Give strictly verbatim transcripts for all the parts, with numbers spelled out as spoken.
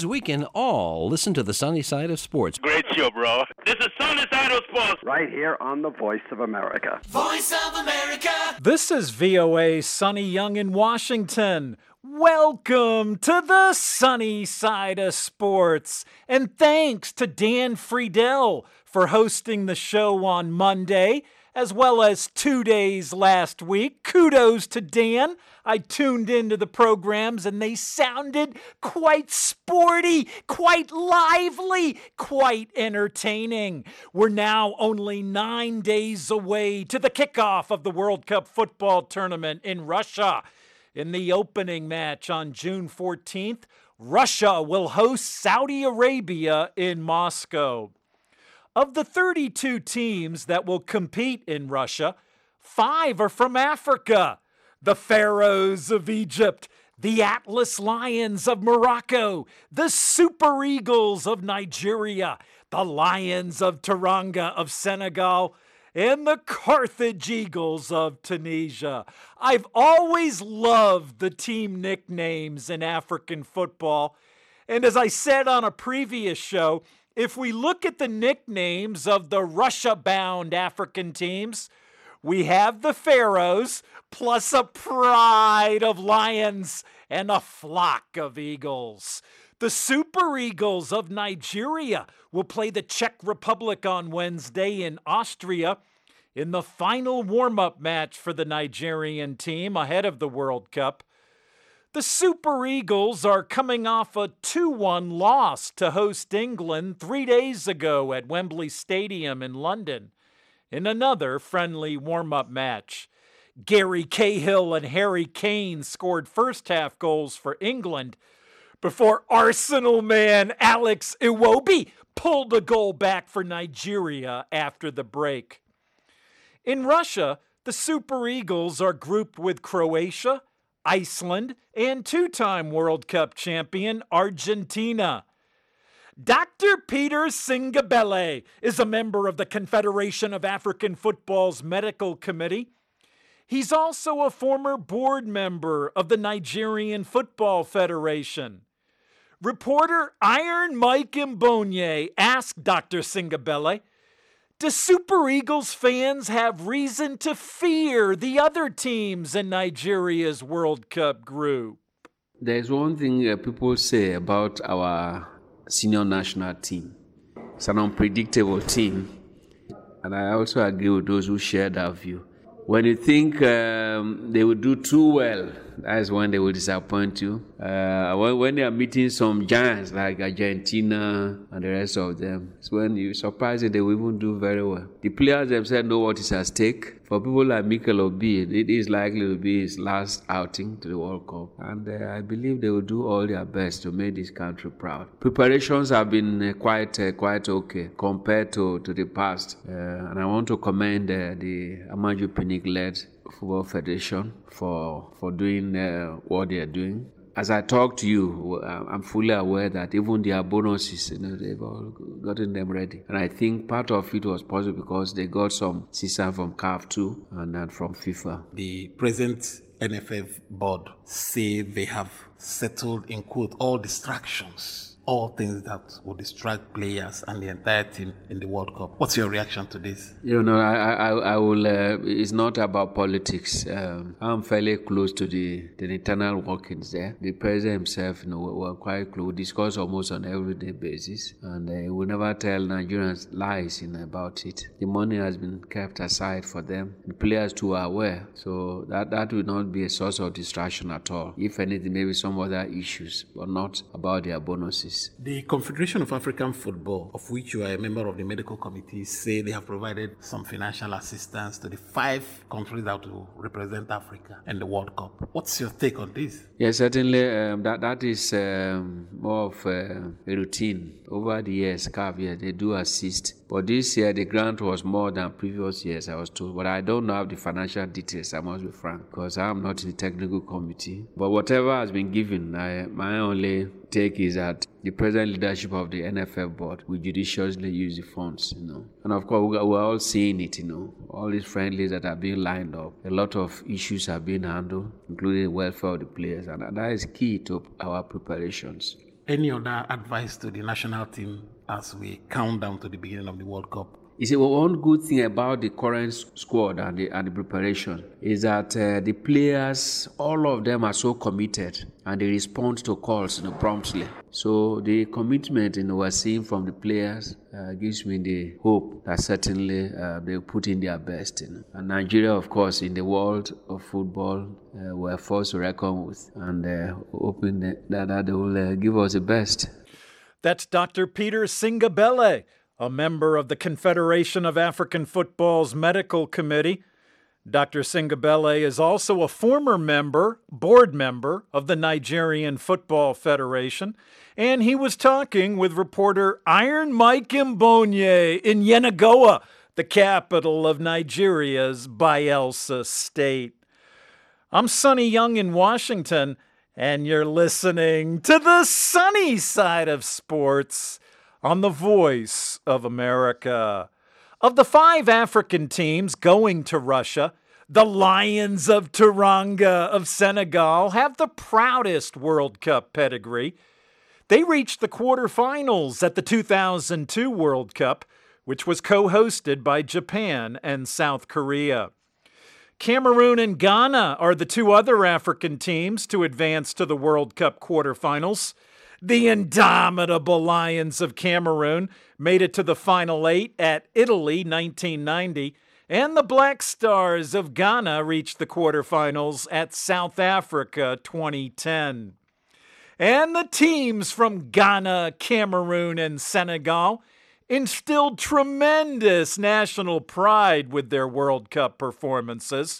means we can all listen to the sunny side of sports. Great show, bro. This is Sunny Side of Sports. Right here on the Voice of America. Voice of America. This is V O A's Sonny Young in Washington. Welcome to the sunny side of sports. And thanks to Dan Friedel for hosting the show on Monday, as well as two days last week. Kudos to Dan. I tuned into the programs and they sounded quite sporty, quite lively, quite entertaining. We're now only nine days away to the kickoff of the World Cup football tournament in Russia. In the opening match on June fourteenth, Russia will host Saudi Arabia in Moscow. Of the thirty-two teams that will compete in Russia, five are from Africa. The Pharaohs of Egypt, the Atlas Lions of Morocco, the Super Eagles of Nigeria, the Lions of Teranga of Senegal, and the Carthage Eagles of Tunisia. I've always loved the team nicknames in African football. And as I said on a previous show, if we look at the nicknames of the Russia-bound African teams, we have the Pharaohs, plus a pride of lions and a flock of eagles. The Super Eagles of Nigeria will play the Czech Republic on Wednesday in Austria in the final warm-up match for the Nigerian team ahead of the World Cup. The Super Eagles are coming off a two one loss to host England three days ago at Wembley Stadium in London in another friendly warm-up match. Gary Cahill and Harry Kane scored first-half goals for England before Arsenal man Alex Iwobi pulled a goal back for Nigeria after the break. In Russia, the Super Eagles are grouped with Croatia, Iceland, and two-time World Cup champion Argentina. Doctor Peter Singabele is a member of the Confederation of African Football's Medical Committee. He's also a former board member of the Nigerian Football Federation. Reporter Iron Mike Mbonye asked Doctor Singabele, do Super Eagles fans have reason to fear the other teams in Nigeria's World Cup group? There's one thing uh, people say about our senior national team. It's an unpredictable team. And I also agree with those who share that view. When you think um, they will do too well, that's when they will disappoint you. Uh, when, when they are meeting some giants like Argentina and the rest of them, it's when you're surprised that they will even do very well. The players themselves know what is at stake. For people like Mikel Obi, it is likely to be his last outing to the World Cup. And uh, I believe they will do all their best to make this country proud. Preparations have been uh, quite uh, quite okay compared to, to the past. Uh, and I want to commend uh, the Amaju Pinnick-led Football Federation for for doing uh, what they are doing. As I talk to you, I'm fully aware that even their bonuses, you know, they've all gotten them ready. And I think part of it was possible because they got some assistance from C A F too and then from FIFA. The present N F F board say they have settled, in quote, all distractions, all things that will distract players and the entire team in the World Cup. What's your reaction to this? You know, I, I, I will. Uh, it's not about politics. Um, I'm fairly close to the, the internal workings there. The president himself, you know, we're quite close. We discuss almost on an everyday basis, and uh, we never tell Nigerians lies in about it. The money has been kept aside for them. The players too are aware, so that that will not be a source of distraction at all. If anything, maybe some other issues, but not about their bonuses. The Confederation of African Football, of which you are a member of the medical committee, say they have provided some financial assistance to the five countries that will represent Africa in the World Cup. What's your take on this? Yes, certainly. Um, that that is um, more of uh, a routine. Over the years, C A F, yeah, they do assist. But this year, the grant was more than previous years, I was told. But I don't have the financial details, I must be frank, because I'm not in the technical committee. But whatever has been given, I, my only take is that the present leadership of the N F F board will judiciously use the funds, you know. And of course, we're all seeing it, you know. All these friendlies that are being lined up, a lot of issues are being handled, including the welfare of the players, and that is key to our preparations. Any other advice to the national team as we count down to the beginning of the World Cup? You see, well, one good thing about the current squad and the, and the preparation is that uh, the players, all of them are so committed and they respond to calls, you know, promptly. So the commitment, you know, we're seeing from the players uh, gives me the hope that certainly uh, they put in their best. You know. And Nigeria, of course, in the world of football, uh, we're forced to reckon with, and uh, hoping that, that they will uh, give us the best. That's Doctor Peter Singabele, a member of the Confederation of African Football's Medical Committee. Doctor Singabele is also a former member, board member of the Nigerian Football Federation, and he was talking with reporter Iron Mike Mbonye in Yenagoa, the capital of Nigeria's Bayelsa State. I'm Sonny Young in Washington, and you're listening to the sunny side of sports on the Voice of America. Of the five African teams going to Russia, the Lions of Teranga of Senegal have the proudest World Cup pedigree. They reached the quarterfinals at the two thousand two World Cup, which was co-hosted by Japan and South Korea. Cameroon and Ghana are the two other African teams to advance to the World Cup quarterfinals. The indomitable Lions of Cameroon made it to the Final Eight at Italy nineteen ninety, and the Black Stars of Ghana reached the quarterfinals at South Africa twenty ten. And the teams from Ghana, Cameroon, and Senegal instilled tremendous national pride with their World Cup performances.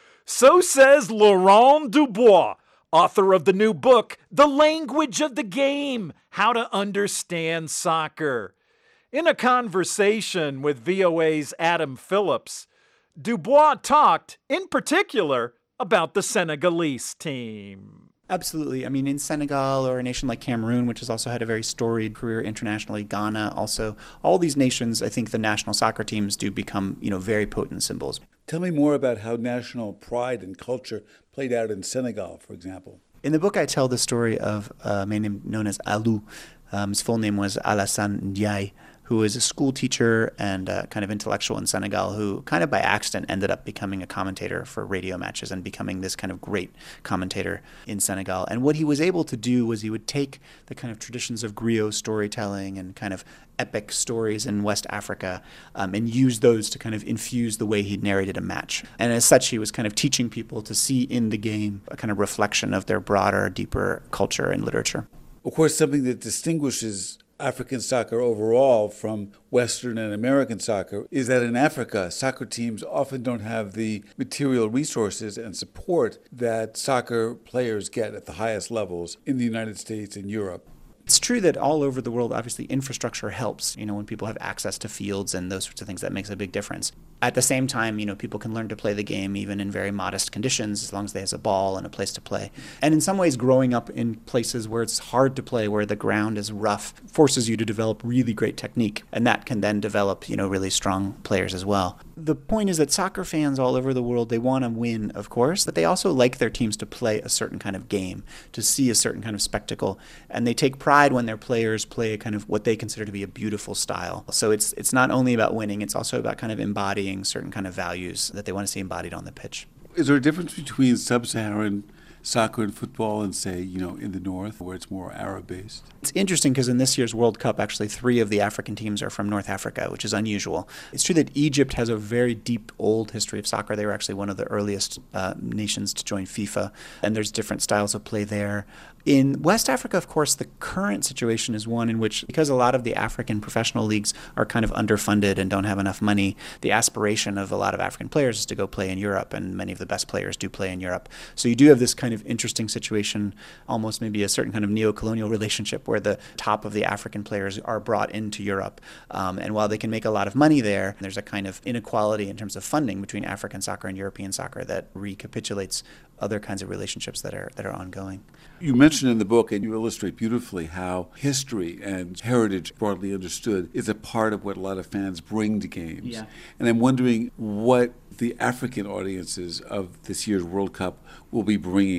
So says Laurent Dubois, author of the new book, The Language of the Game, How to Understand Soccer. In a conversation with V O A's Adam Phillips, Dubois talked, in particular, about the Senegalese team. Absolutely. I mean, in Senegal or a nation like Cameroon, which has also had a very storied career internationally, Ghana also, all these nations, I think the national soccer teams do become, you know, very potent symbols. Tell me more about how national pride and culture played out in Senegal, for example. In the book, I tell the story of a man known as Alou. Um, his full name was Alassane Ndiaye, who was a school teacher and uh, kind of intellectual in Senegal, who kind of by accident ended up becoming a commentator for radio matches and becoming this kind of great commentator in Senegal. And what he was able to do was he would take the kind of traditions of griot storytelling and kind of epic stories in West Africa um, and use those to kind of infuse the way he narrated a match. And as such, he was kind of teaching people to see in the game a kind of reflection of their broader, deeper culture and literature. Of course, something that distinguishes African soccer overall from Western and American soccer is that in Africa, soccer teams often don't have the material resources and support that soccer players get at the highest levels in the United States and Europe. It's true that all over the world, obviously, infrastructure helps. You know, when people have access to fields and those sorts of things, that makes a big difference. At the same time, you know, people can learn to play the game even in very modest conditions as long as they have a ball and a place to play. And in some ways, growing up in places where it's hard to play, where the ground is rough, forces you to develop really great technique. And that can then develop, you know, really strong players as well. The point is that soccer fans all over the world, they want to win, of course, but they also like their teams to play a certain kind of game, to see a certain kind of spectacle. And they take pride when their players play a kind of what they consider to be a beautiful style. So it's it's not only about winning, it's also about kind of embodying certain kind of values that they want to see embodied on the pitch. Is there a difference between sub-Saharan soccer and football and, say, you know, in the north where it's more Arab-based? It's interesting because in this year's World Cup, actually three of the African teams are from North Africa, which is unusual. It's true that Egypt has a very deep, old history of soccer. They were actually one of the earliest uh, nations to join FIFA, and there's different styles of play there. In West Africa, of course, the current situation is one in which, because a lot of the African professional leagues are kind of underfunded and don't have enough money, the aspiration of a lot of African players is to go play in Europe, and many of the best players do play in Europe. So you do have this kind of interesting situation, almost maybe a certain kind of neo-colonial relationship where the top of the African players are brought into Europe. Um, and while they can make a lot of money there, there's a kind of inequality in terms of funding between African soccer and European soccer that recapitulates other kinds of relationships that are that are ongoing. You mentioned in the book, and you illustrate beautifully, how history and heritage, broadly understood, is a part of what a lot of fans bring to games. Yeah. And I'm wondering what the African audiences of this year's World Cup will be bringing.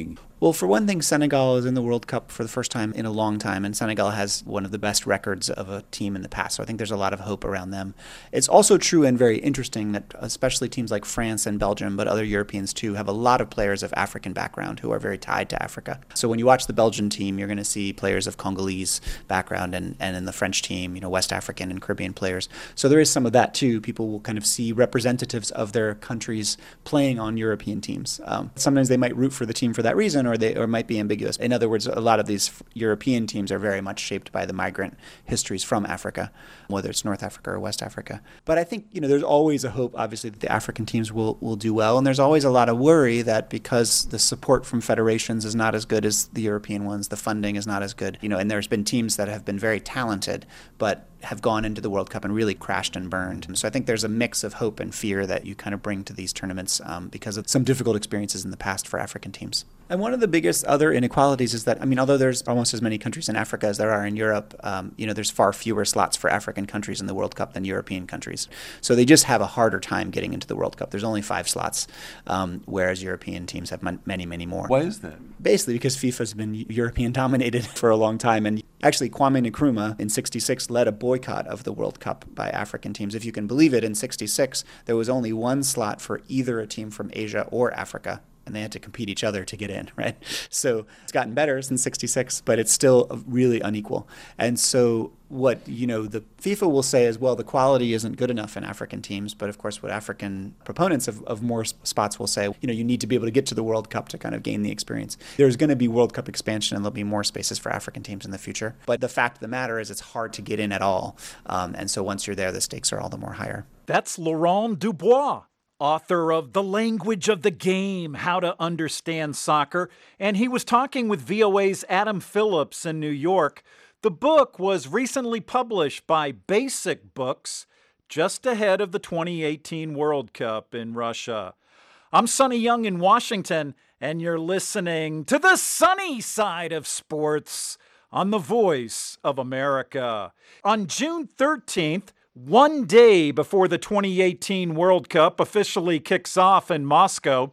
Well, for one thing, Senegal is in the World Cup for the first time in a long time, and Senegal has one of the best records of a team in the past. So I think there's a lot of hope around them. It's also true and very interesting that especially teams like France and Belgium, but other Europeans too, have a lot of players of African background who are very tied to Africa. So when you watch the Belgian team, you're going to see players of Congolese background, and, and in the French team, you know, West African and Caribbean players. So there is some of that too. People will kind of see representatives of their countries playing on European teams. Um, sometimes they might root for the team for that reason, or they or might be ambiguous. In other words, a lot of these European teams are very much shaped by the migrant histories from Africa, whether it's North Africa or West Africa. But I think, you know, there's always a hope, obviously, that the African teams will, will do well. And there's always a lot of worry that because the support from federations is not as good as the European ones, the funding is not as good. You know, and there's been teams that have been very talented, but have gone into the World Cup and really crashed and burned. So I think there's a mix of hope and fear that you kind of bring to these tournaments um, because of some difficult experiences in the past for African teams. And one of the biggest other inequalities is that, I mean, although there's almost as many countries in Africa as there are in Europe, um, you know, there's far fewer slots for African countries in the World Cup than European countries. So they just have a harder time getting into the World Cup. There's only five slots, um, whereas European teams have many, many more. Why is that? Basically because FIFA's been European dominated for a long time. And actually, Kwame Nkrumah in sixty-six led a boycott of the World Cup by African teams. If you can believe it, in sixty-six, there was only one slot for either a team from Asia or Africa, and they had to compete each other to get in, right? So it's gotten better since sixty-six, but it's still really unequal. And so what, you know, the FIFA will say is, well, the quality isn't good enough in African teams. But of course, what African proponents of, of more spots will say, you know, you need to be able to get to the World Cup to kind of gain the experience. There's going to be World Cup expansion, and there'll be more spaces for African teams in the future. But the fact of the matter is it's hard to get in at all. Um, and so once you're there, the stakes are all the more higher. That's Laurent Dubois, author of The Language of the Game, How to Understand Soccer. And he was talking with V O A's Adam Phillips in New York. The book was recently published by Basic Books, just ahead of the twenty eighteen World Cup in Russia. I'm Sonny Young in Washington, and you're listening to the sunny side of sports on the Voice of America. On June thirteenth, one day before the twenty eighteen World Cup officially kicks off in Moscow,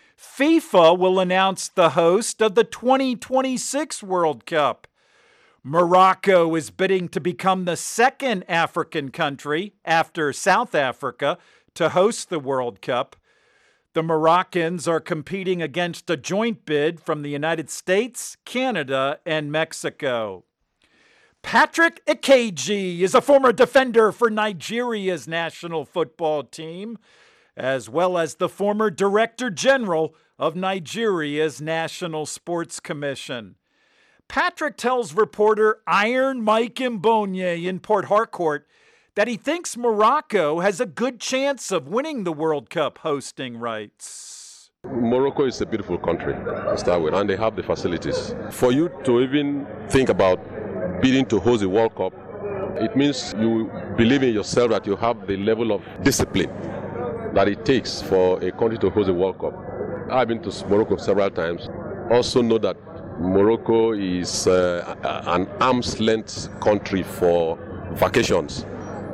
FIFA will announce the host of the twenty twenty-six World Cup. Morocco is bidding to become the second African country after South Africa to host the World Cup. The Moroccans are competing against a joint bid from the United States, Canada, and Mexico. Patrick Ikeji is a former defender for Nigeria's national football team, as well as the former Director General of Nigeria's National Sports Commission. Patrick tells reporter Iron Mike Mbonye in Port Harcourt that he thinks Morocco has a good chance of winning the World Cup hosting rights. Morocco is a beautiful country to start with, and they have the facilities. For you to even think about bidding to host the World Cup, it means you believe in yourself that you have the level of discipline that it takes for a country to host a World Cup. I've been to Morocco several times. Also know that Morocco is uh, an arm's length country for vacations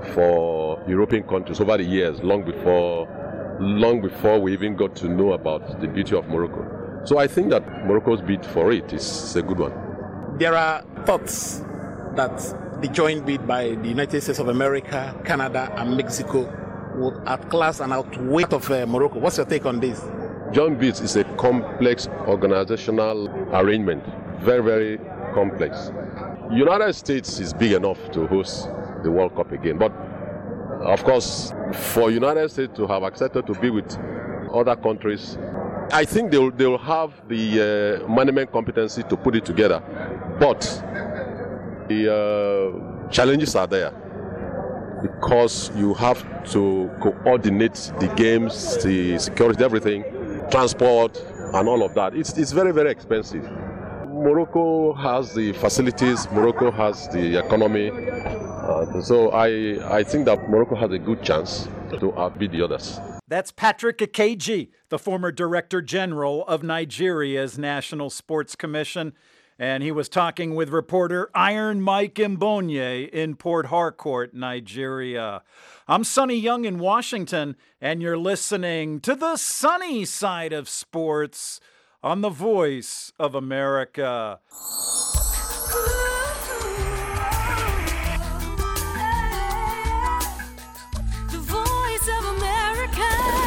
for European countries over the years, long before, long before we even got to know about the beauty of Morocco. So I think that Morocco's bid for it is a good one. There are thoughts that the joint bid by the United States of America, Canada, and Mexico would outclass and outweigh that of uh, Morocco. What's your take on this? Joint bids is a complex organizational arrangement, very, very complex. United States is big enough to host the World Cup again, but of course, for United States to have accepted to be with other countries, I think they'll they'll have the uh, management competency to put it together, but the uh, challenges are there because you have to coordinate the games, the security, everything, transport, and all of that. It's it's very, very expensive. Morocco has the facilities, Morocco has the economy, uh, so I I think that Morocco has a good chance to outbid the others. That's Patrick Ikeji, the former Director General of Nigeria's National Sports Commission, and he was talking with reporter Iron Mike Mbonye in Port Harcourt, Nigeria. I'm Sonny Young in Washington, and you're listening to the sunny side of sports on the Voice of America. The Voice of America.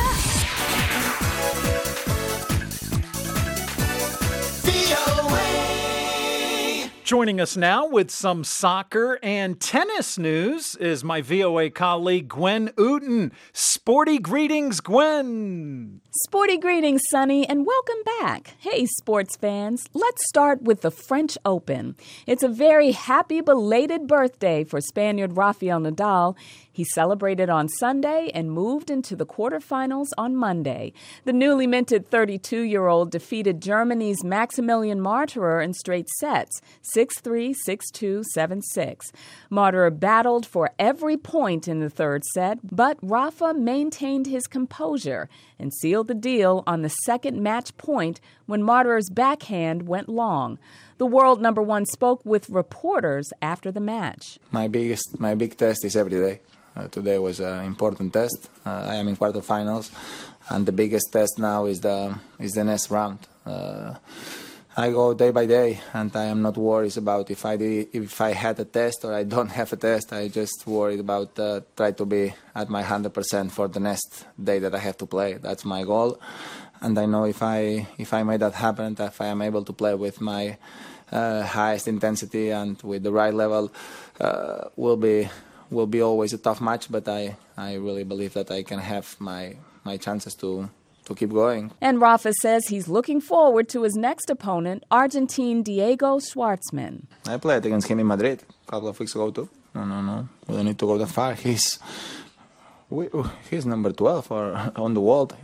Joining us now with some soccer and tennis news is my V O A colleague, Gwen Ooten. Sporty greetings, Gwen. Sporty greetings, Sonny, and welcome back. Hey, sports fans, let's start with the French Open. It's a very happy belated birthday for Spaniard Rafael Nadal. He celebrated on Sunday and moved into the quarterfinals on Monday. The newly minted thirty-two-year-old defeated Germany's Maximilian Marterer in straight sets, six three, six two, seven six. Marterer battled for every point in the third set, but Rafa maintained his composure and sealed the deal on the second match point when Marterer's backhand went long. The world number one spoke with reporters after the match. My biggest, my big test is every day. Uh, today was an important test. Uh, I am in quarterfinals, and the biggest test now is the is the next round. Uh, I go day by day, and I am not worried about if I did, if I had a test or I don't have a test. I just worried about uh, try to be at my one hundred percent for the next day that I have to play. That's my goal, and I know if I if I make that happen, if I am able to play with my uh, highest intensity and with the right level, uh, will be. will be always a tough match, but I, I really believe that I can have my my chances to, to keep going. And Rafa says he's looking forward to his next opponent, Argentine Diego Schwartzman. I played against him in Madrid a couple of weeks ago too. No, no, no. We don't need to go that far. He's we, he's number twelve or on the world.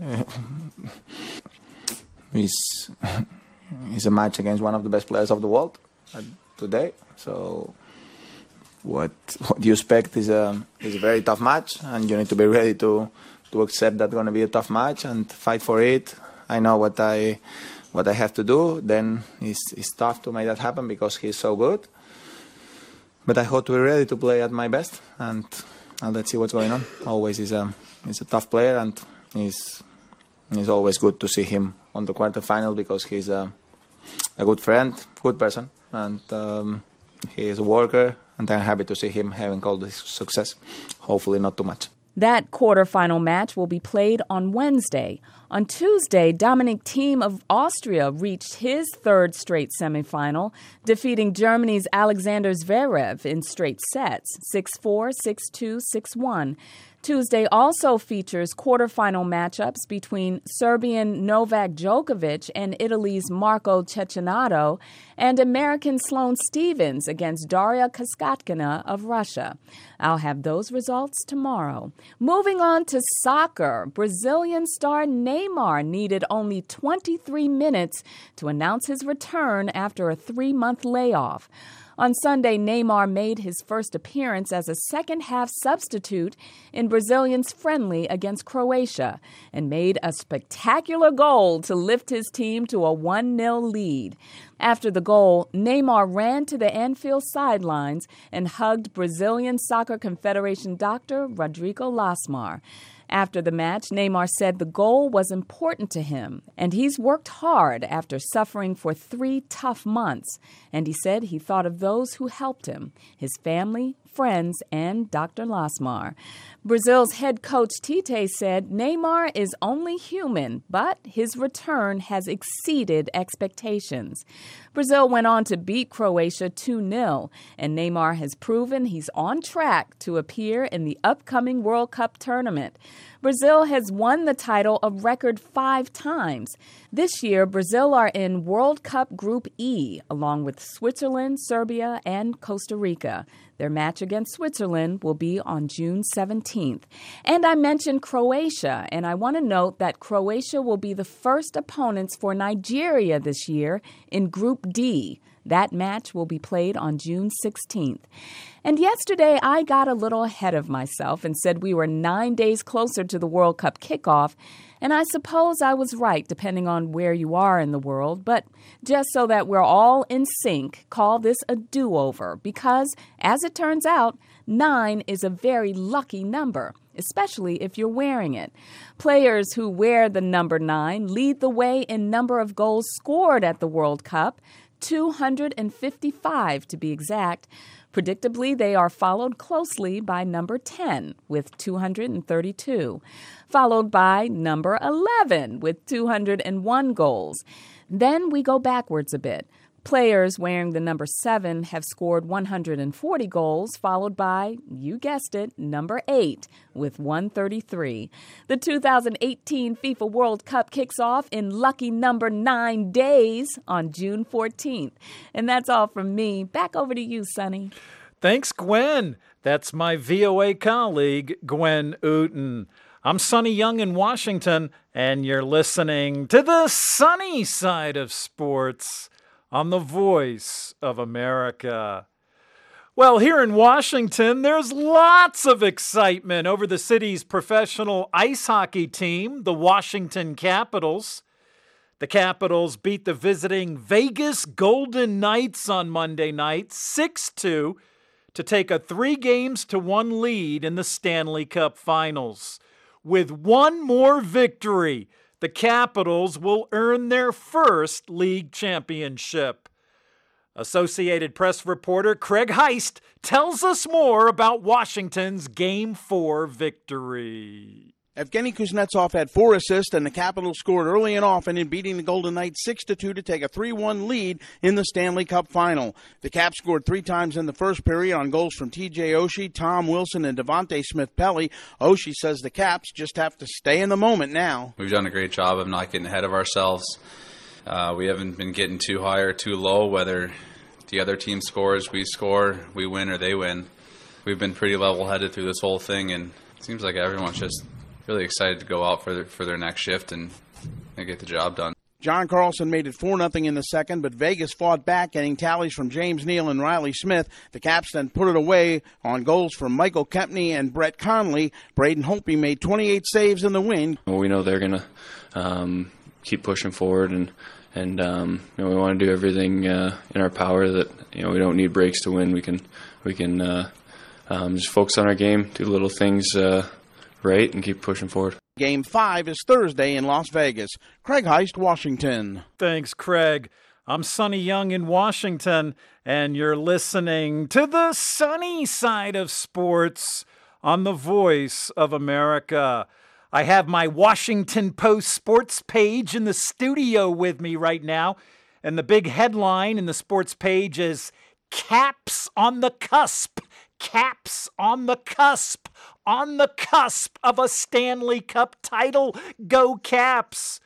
he's, he's a match against one of the best players of the world today. So What what you expect is a is a very tough match, and you need to be ready to to accept that's going to be a tough match and fight for it. I know what I what I have to do. Then it's it's tough to make that happen because he's so good. But I hope to be ready to play at my best, and, and let's see what's going on. Always is a he's a tough player, and he's it's always good to see him on the quarterfinal because he's a a good friend, good person, and um, he is a worker. And I'm happy to see him having all this success. Hopefully not too much. That quarterfinal match will be played on Wednesday. On Tuesday, Dominic Thiem of Austria reached his third straight semifinal, defeating Germany's Alexander Zverev in straight sets, six four, six two, six one. Tuesday also features quarterfinal matchups between Serbian Novak Djokovic and Italy's Marco Cecchinato, and American Sloane Stephens against Daria Kasatkina of Russia. I'll have those results tomorrow. Moving on to soccer, Brazilian star Neymar needed only twenty-three minutes to announce his return after a three-month layoff. On Sunday, Neymar made his first appearance as a second-half substitute in Brazilians' friendly against Croatia and made a spectacular goal to lift his team to a one nil lead. After the goal, Neymar ran to the Anfield sidelines and hugged Brazilian Soccer Confederation doctor Rodrigo Lasmar. After the match, Neymar said the goal was important to him, and he's worked hard after suffering for three tough months. And he said he thought of those who helped him, his family, friends, and Doctor Lasmar. Brazil's head coach Tite said Neymar is only human, but his return has exceeded expectations. Brazil went on to beat Croatia two nil, and Neymar has proven he's on track to appear in the upcoming World Cup tournament. Brazil has won the title a record five times. This year, Brazil are in World Cup Group E, along with Switzerland, Serbia, and Costa Rica. Their match against Switzerland will be on June seventeenth. And I mentioned Croatia, and I want to note that Croatia will be the first opponents for Nigeria this year in Group D. That match will be played on June sixteenth. And yesterday, I got a little ahead of myself and said we were nine days closer to the World Cup kickoff. And I suppose I was right, depending on where you are in the world. But just so that we're all in sync, call this a do-over. Because, as it turns out, nine is a very lucky number, especially if you're wearing it. Players who wear the number nine lead the way in number of goals scored at the World Cup, two hundred fifty-five to be exact. Predictably, they are followed closely by number ten with two hundred thirty-two, followed by number eleven with two hundred one goals. Then we go backwards a bit. Players wearing the number seven have scored one hundred forty goals, followed by, you guessed it, number eight with one hundred thirty-three. The two thousand eighteen FIFA World Cup kicks off in lucky number nine days on June fourteenth. And that's all from me. Back over to you, Sonny. Thanks, Gwen. That's my V O A colleague, Gwen Ooten. I'm Sonny Young in Washington, and you're listening to the sunny side of sports on the Voice of America. Well, here in Washington, there's lots of excitement over the city's professional ice hockey team, the Washington Capitals. The Capitals beat the visiting Vegas Golden Knights on Monday night, six two, to take a three games to one lead in the Stanley Cup Finals. With one more victory, the Capitals will earn their first league championship. Associated Press reporter Craig Heist tells us more about Washington's Game four victory. Evgeny Kuznetsov had four assists, and the Capitals scored early and often in beating the Golden Knights six to two to take a three one lead in the Stanley Cup Final. The Caps scored three times in the first period on goals from T J Oshie, Tom Wilson, and Devontae Smith-Pelly. Oshie says the Caps just have to stay in the moment now. We've done a great job of not getting ahead of ourselves. Uh, we haven't been getting too high or too low, whether the other team scores, we score, we win, or they win. We've been pretty level-headed through this whole thing, and it seems like everyone's just really excited to go out for their, for their next shift and, and get the job done. John Carlson made it four nothing in the second, but Vegas fought back, getting tallies from James Neal and Riley Smith. The Caps then put it away on goals from Michael Kempney and Brett Conley. Braden Holtby made twenty-eight saves in the win. Well, we know they're going to um, keep pushing forward, and and um, you know, we want to do everything uh, in our power that, you know, we don't need breaks to win. We can we can uh, um, just focus on our game, do little things uh, right, and keep pushing forward. Game five is Thursday in Las Vegas. Craig Heist, Washington. Thanks, Craig. I'm Sonny Young in Washington, and you're listening to the sunny side of sports on the Voice of America. I have my Washington Post sports page in the studio with me right now, and the big headline in the sports page is Caps on the Cusp. Caps on the cusp, on the cusp of a Stanley Cup title. Go Caps!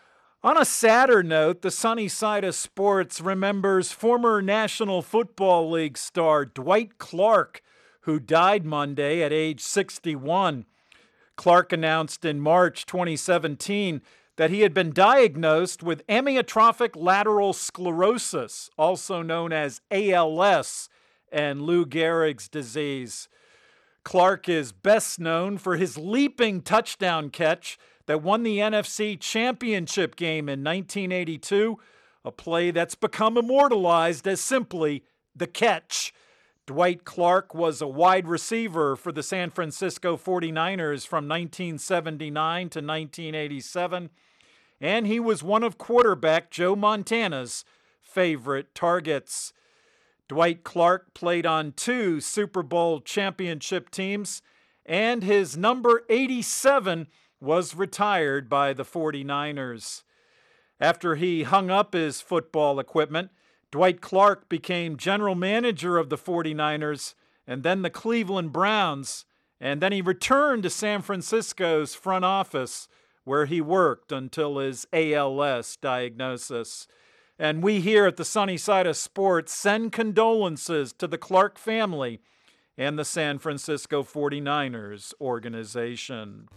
On a sadder note, the sunny side of sports remembers former National Football League star Dwight Clark, who died Monday at age sixty-one. Clark announced in March twenty seventeen that he had been diagnosed with amyotrophic lateral sclerosis, also known as A L S, and Lou Gehrig's disease. Clark is best known for his leaping touchdown catch that won the N F C Championship game in nineteen eighty-two, a play that's become immortalized as simply the catch. Dwight Clark was a wide receiver for the San Francisco forty-niners from nineteen seventy-nine to nineteen eighty-seven, and he was one of quarterback Joe Montana's favorite targets. Dwight Clark played on two Super Bowl championship teams, and his number eighty-seven was retired by the forty-niners. After he hung up his football equipment, Dwight Clark became general manager of the forty-niners and then the Cleveland Browns, and then he returned to San Francisco's front office, where he worked until his A L S diagnosis. And we here at the Sunny Side of Sports send condolences to the Clark family and the San Francisco forty-niners organization.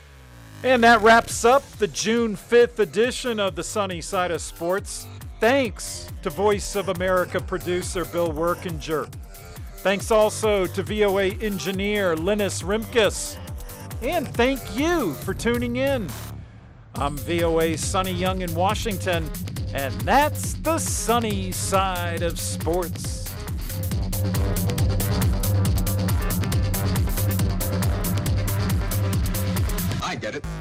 And that wraps up the June fifth edition of the Sunny Side of Sports. Thanks to Voice of America producer Bill Workinger. Thanks also to V O A engineer Linus Rimkus. And thank you for tuning in. I'm V O A's Sonny Young in Washington, and that's the Sunny Side of Sports. get it.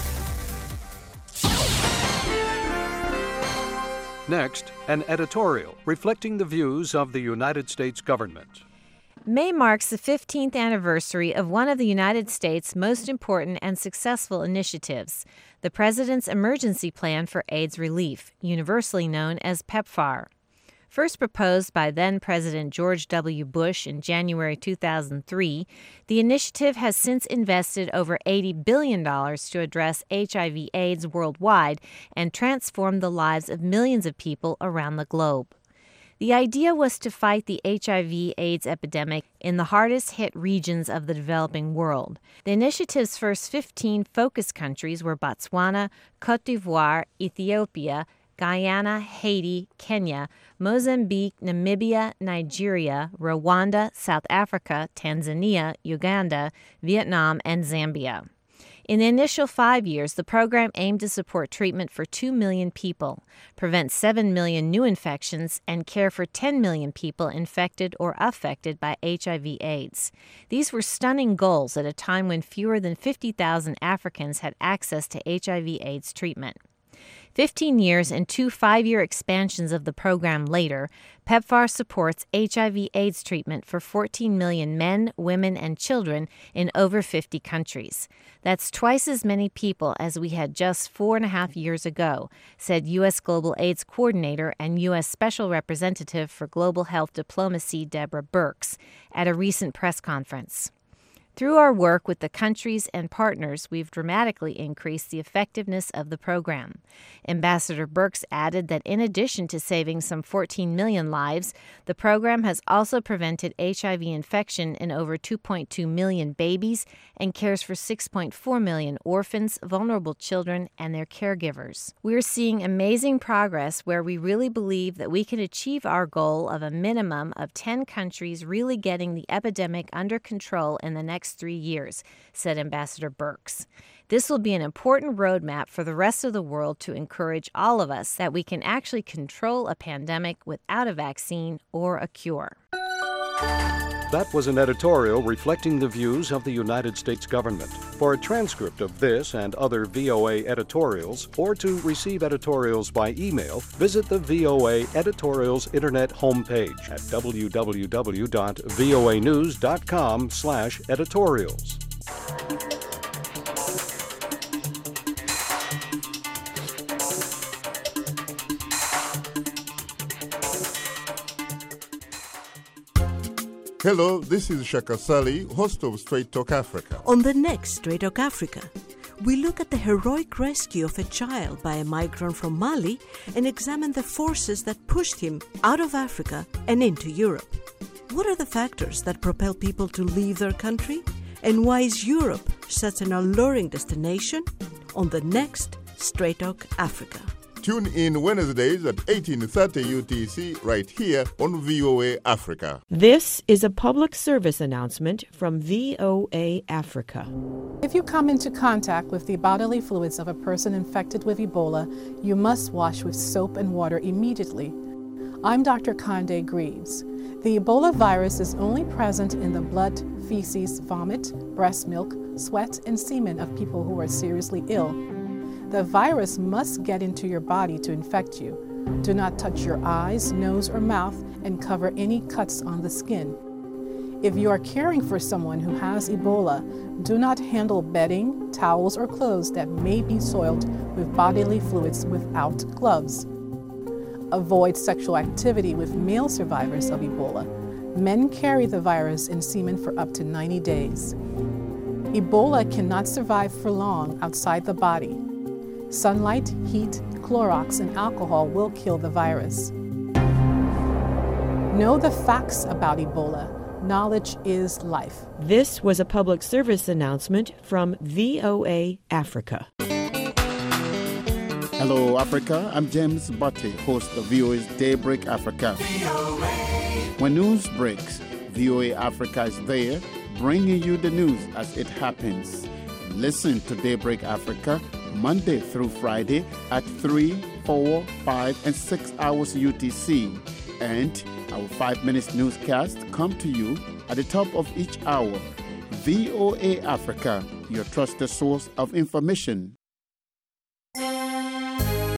Next, an editorial reflecting the views of the United States government. May marks the fifteenth anniversary of one of the United States' most important and successful initiatives, the President's Emergency Plan for AIDS Relief, universally known as PEPFAR. First proposed by then-President George W. Bush in January two thousand three, the initiative has since invested over eighty billion dollars to address H I V AIDS worldwide and transform the lives of millions of people around the globe. The idea was to fight the H I V AIDS epidemic in the hardest-hit regions of the developing world. The initiative's first fifteen focus countries were Botswana, Cote d'Ivoire, Ethiopia, Guyana, Haiti, Kenya, Mozambique, Namibia, Nigeria, Rwanda, South Africa, Tanzania, Uganda, Vietnam, and Zambia. In the initial five years, the program aimed to support treatment for two million people, prevent seven million new infections, and care for ten million people infected or affected by H I V AIDS. These were stunning goals at a time when fewer than fifty thousand Africans had access to H I V AIDS treatment. Fifteen years and two five-year expansions of the program later, PEPFAR supports H I V AIDS treatment for fourteen million men, women, and children in over fifty countries. That's twice as many people as we had just four and a half years ago, said U S Global AIDS Coordinator and U S Special Representative for Global Health Diplomacy Deborah Birx at a recent press conference. Through our work with the countries and partners, we've dramatically increased the effectiveness of the program. Ambassador Birx added that in addition to saving some fourteen million lives, the program has also prevented H I V infection in over two point two million babies and cares for six point four million orphans, vulnerable children, and their caregivers. We're seeing amazing progress where we really believe that we can achieve our goal of a minimum of ten countries really getting the epidemic under control in the next three years, said Ambassador Birx. This will be an important roadmap for the rest of the world to encourage all of us that we can actually control a pandemic without a vaccine or a cure. That was an editorial reflecting the views of the United States government. For a transcript of this and other V O A editorials, or to receive editorials by email, visit the V O A Editorials Internet homepage at w w w dot voa news dot com slash editorials. Hello, this is Shaka Sali, host of Straight Talk Africa. On the next Straight Talk Africa, we look at the heroic rescue of a child by a migrant from Mali and examine the forces that pushed him out of Africa and into Europe. What are the factors that propel people to leave their country? And why is Europe such an alluring destination? On the next Straight Talk Africa. Tune in Wednesdays at eighteen thirty U T C right here on V O A Africa. This is a public service announcement from V O A Africa. If you come into contact with the bodily fluids of a person infected with Ebola, you must wash with soap and water immediately. I'm Doctor Conde Greaves. The Ebola virus is only present in the blood, feces, vomit, breast milk, sweat, and semen of people who are seriously ill. The virus must get into your body to infect you. Do not touch your eyes, nose, or mouth, and cover any cuts on the skin. If you are caring for someone who has Ebola, do not handle bedding, towels, or clothes that may be soiled with bodily fluids without gloves. Avoid sexual activity with male survivors of Ebola. Men carry the virus in semen for up to ninety days. Ebola cannot survive for long outside the body. Sunlight, heat, Clorox, and alcohol will kill the virus. Know the facts about Ebola. Knowledge is life. This was a public service announcement from V O A Africa. Hello, Africa. I'm James Butte, host of V O A's Daybreak Africa. V O A. When news breaks, V O A Africa is there, bringing you the news as it happens. Listen to Daybreak Africa Monday through Friday at three, four, five, and six hours U T C. And our five minutes newscast come to you at the top of each hour. V O A Africa, your trusted source of information.